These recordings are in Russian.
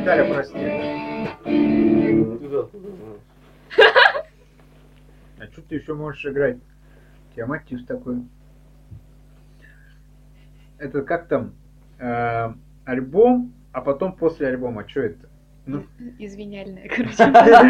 Виталя, прости. А что ты еще можешь играть? У тебя мотив такой. Это как там? Альбом, а потом после альбома. Что это? Ну. Извиняльная, короче.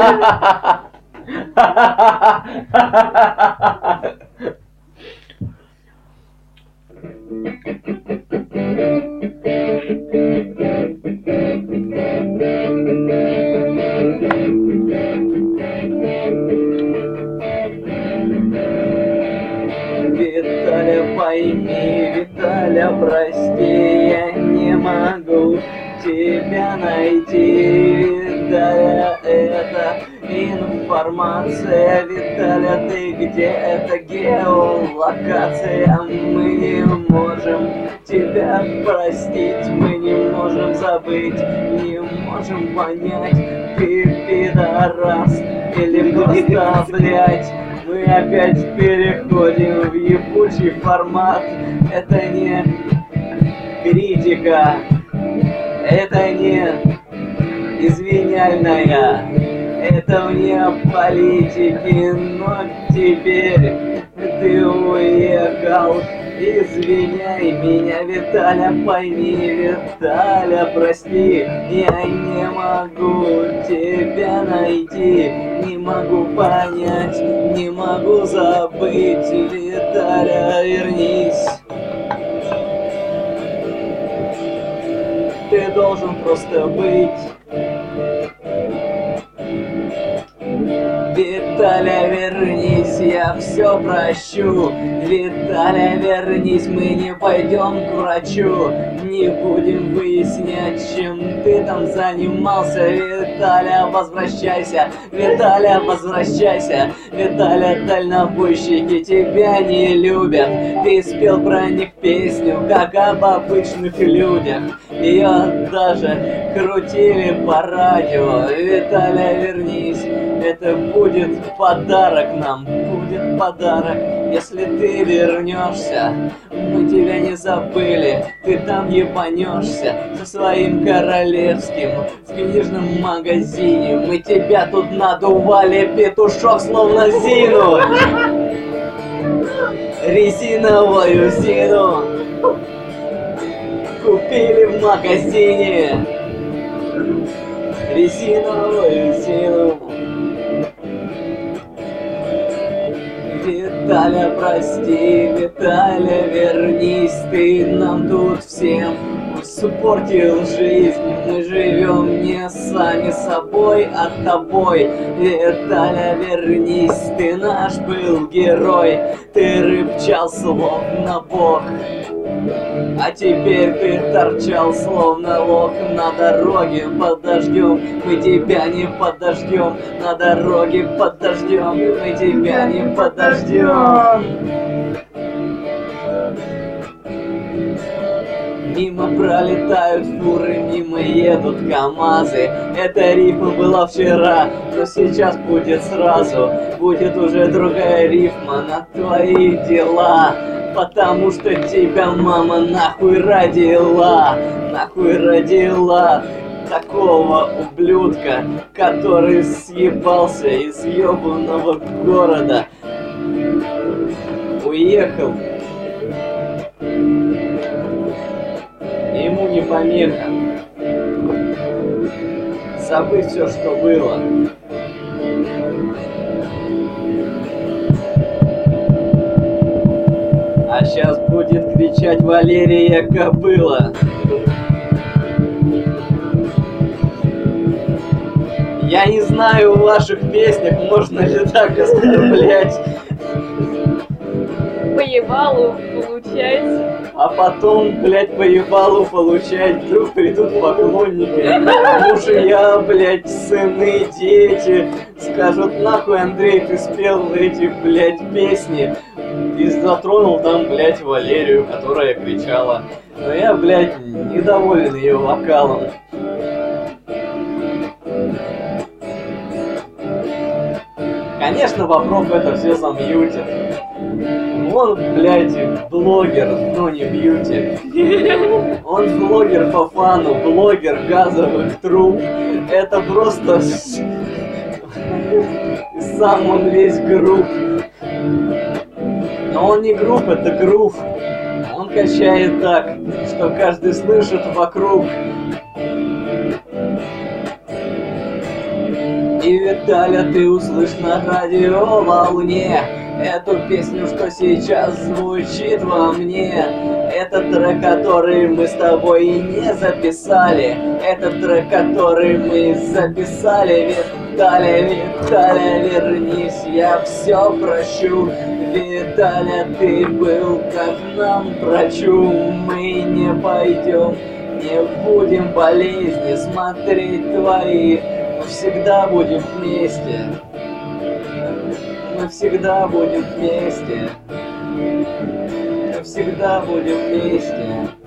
Виталя, пойми, Виталя, прости, я не могу тебя найти. Виталя, это информация. Виталя, ты где? Это геолокация. Мы не можем тебя простить, мы не можем забыть, не можем понять, ты пидорас или просто, блять. Мы опять переходим в ебучий формат. Это не критика, это не извиняльная, это вне политики. Но теперь ты уехал. Извиняй меня, Виталя, пойми, Виталя, прости, я не могу тебя найти, не могу понять, не могу забыть, Виталя, вернись. Ты должен просто быть. Виталя, вернись, я все прощу. Виталя, вернись, мы не пойдем к врачу. Не будем выяснять, чем ты там занимался. Виталя, возвращайся. Виталя, возвращайся. Виталя, дальнобойщики тебя не любят. Ты спел про них песню, как об обычных людях. Ее даже крутили по радио. Виталя, вернись. Это будет подарок нам, будет подарок, если ты вернешься. Мы тебя не забыли, ты там ебанешься со своим королевским в книжном магазине. Мы тебя тут надували, петушок, словно Зину, резиновую Зину купили в магазине, резиновую Зину. Виталя, прости, Виталя, вернись, ты нам тут всем испортил жизнь. Мы живем не сами собой, а тобой. Виталя, вернись, ты наш был герой. Ты рычал словно бог, а теперь ты торчал словно лох на дороге под дождем. Мы тебя не подождем, на дороге под дождем. Мы тебя не подождем. Мимо пролетают фуры, мимо едут КамАЗы. Эта рифма была вчера, но сейчас будет сразу. Будет уже другая рифма на твои дела. Потому что тебя мама нахуй родила. Нахуй родила такого ублюдка, который съебался из ёбаного города. Уехал. Ему не помеха забыть все, что было. А сейчас будет кричать Валерия Кобыла. Я не знаю, в ваших песнях можно ли так оскорблять. Поебалу получать. А потом, блядь, поебалу получать. Вдруг придут поклонники, мужья, блядь, сыны, дети. Скажут, нахуй, Андрей, ты спел эти, блядь, песни. И затронул там, блядь, Валерию, которая кричала. Но я, блядь, недоволен ее вокалом. Конечно, Бобров это все замьютит. Он, блядь, блогер, но не бьюти. Он блогер по фану, блогер газовых труб. Это просто... Сам он весь груб. Но он не груб, это грув. Он качает так, что каждый слышит вокруг. И, Виталя, ты услышь на радиоволне эту песню, что сейчас звучит во мне. Это трек, который мы с тобой и не записали. Это трек, который мы записали. Виталя, Виталя, вернись, я все прощу. Виталя, ты был как нам врачу. Мы не пойдем, не будем болезни смотреть твои. Мы всегда будем вместе. Мы всегда будем вместе. Мы всегда будем вместе.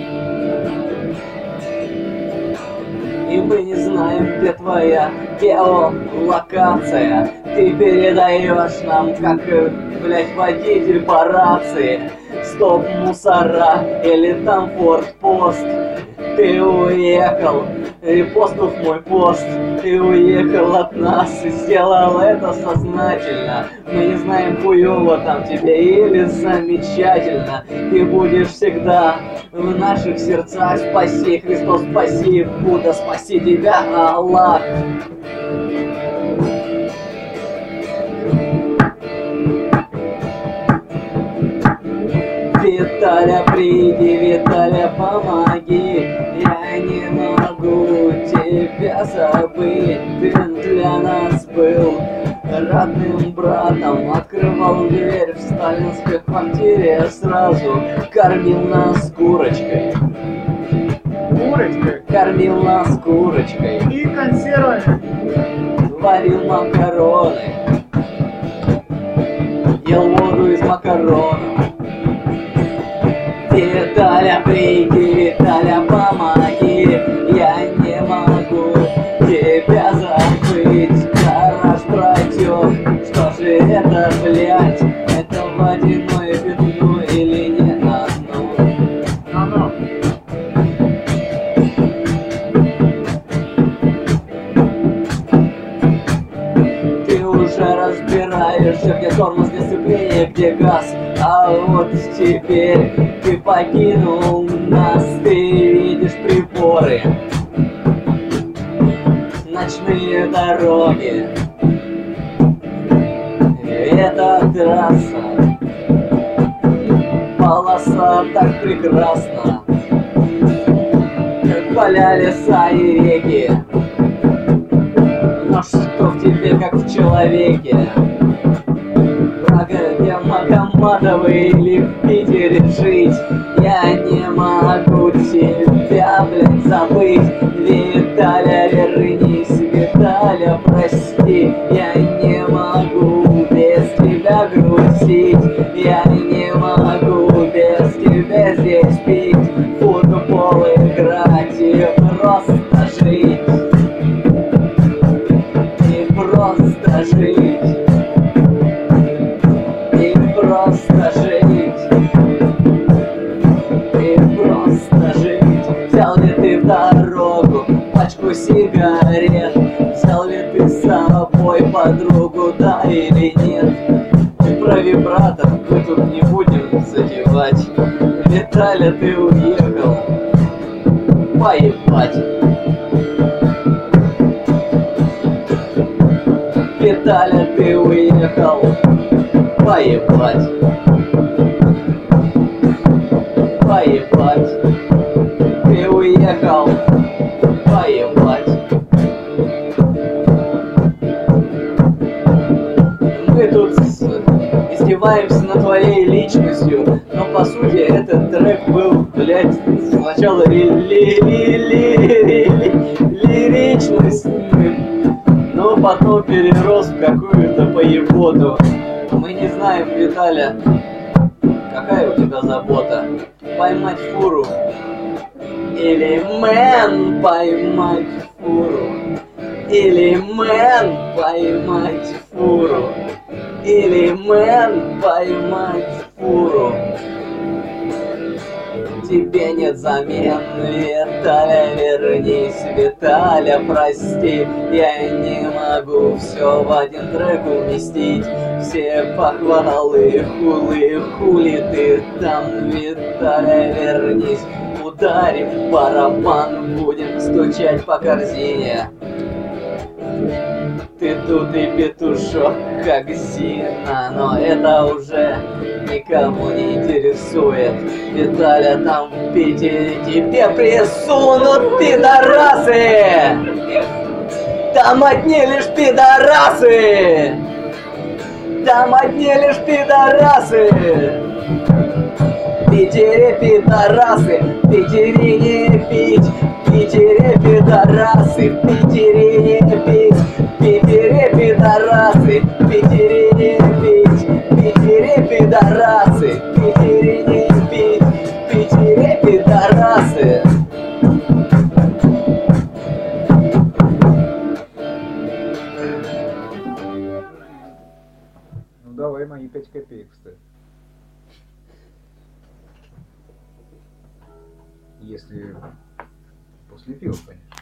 И мы не знаем, где твоя геолокация. Ты передаешь нам, как, блять, водитель по рации. Стоп, мусора или там форт-пост. Ты уехал, репостнув мой пост. Ты уехал от нас и сделал это сознательно. Мы не знаем, хуёво там тебе или замечательно. Ты будешь всегда в наших сердцах. Спаси, Христос, спаси, Будда, спаси тебя, Аллах. Виталя, приди, Виталя, помоги. Я не могу тебя забыть. Ты для нас был родным братом. Открывал дверь в сталинской квартире сразу. Кормил нас курочкой. Курочкой Кормил нас курочкой. и консервами. Варил макароны. Ел воду из макаронов. Виталя, приди, Виталя, помоги. Я не могу тебя забыть. Гараж протек. Что же это, блядь? Это водяное пятно или не оно? Оно. Ты уже разбираешься, где тормоз, где сцепление, где газ. А вот теперь ты покинул нас, ты видишь приборы, ночные дороги. Эта трасса, полоса так прекрасна, как поля, леса и реки. Но что в тебе, как в человеке? Где Магомадовой или в Питере жить? Я не могу тебя, блядь, забыть. Виталя, вернись, Виталя, прости. Я не могу без тебя грустить. Я не могу без тебя здесь пить, футбол играть и просто жить. И просто жить. Просто жить, и просто жить. Взял ли ты в дорогу пачку сигарет? Взял ли ты с собой подругу, да или нет? И про вибратор мы тут не будем задевать. Виталя, ты уехал поебать. Виталя, ты уехал поебать. Поебать. Ты уехал поебать. Мы тут издеваемся над твоей личностью, но по сути этот трек был, блядь, сначала лиричностью, но потом перерос в какую-то поеботу. Мы не знаем, Виталя, какая у тебя забота? Поймать фуру или мэн поймать фуру? Или мэн поймать фуру? или мэн поймать фуру. Тебе нет замен, Виталя, вернись, Виталя, прости, я не могу все в один трек уместить. Все похвалы, хули ты там, Виталя, вернись, ударим барабан, будем стучать по корзине. Ты тут и петушок, как Зина, но это уже никому не интересует. Виталя, там в Питере тебе присунут пидорасы! Там одни лишь пидорасы! Там одни лишь пидорасы! В Питере пидорасы, в Питере не пить, в Питере пидорасы, в Питере не пить, в Питере пидорасы, в Питере не пить, в Питере пидорасы, в Питере не пить, в Питере пидорасы. Ну давай мои 5 копеек, кстати. Если после пива, конечно.